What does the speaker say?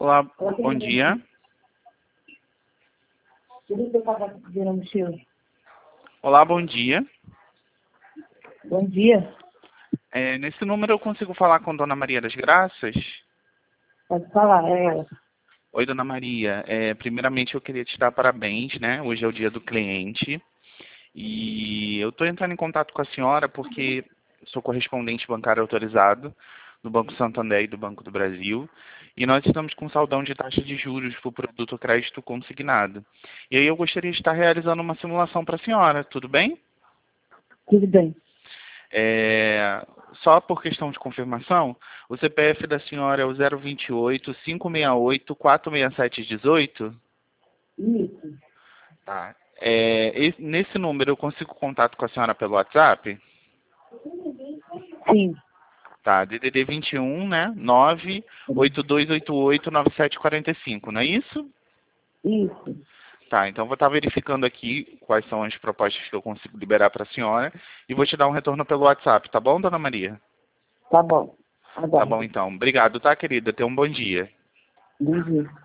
Olá, bom dia. Olá, bom dia. Bom dia. Nesse número eu consigo falar com Dona Maria das Graças? Pode falar, é ela. Oi, Dona Maria. Primeiramente eu queria te dar parabéns, né? Hoje é o dia do cliente. E eu estou entrando em contato com a senhora porque sou correspondente bancário autorizado do Banco Santander e do Banco do Brasil. E nós estamos com saldão de taxa de juros para o produto crédito consignado. E aí eu gostaria de estar realizando uma simulação para a senhora, tudo bem? Tudo bem. Só por questão de confirmação, o CPF da senhora é o 028-568-46718? Isso. Tá. Nesse número eu consigo contato com a senhora pelo WhatsApp? Sim. Tá, DDD 21, né? 982889745, não é isso? Isso. Tá, então vou estar verificando aqui quais são as propostas que eu consigo liberar para a senhora e vou te dar um retorno pelo WhatsApp, tá bom, Dona Maria? Tá bom. Tá Agora. bom, então. Obrigado, tá, querida? Tenha um bom dia. Bom dia.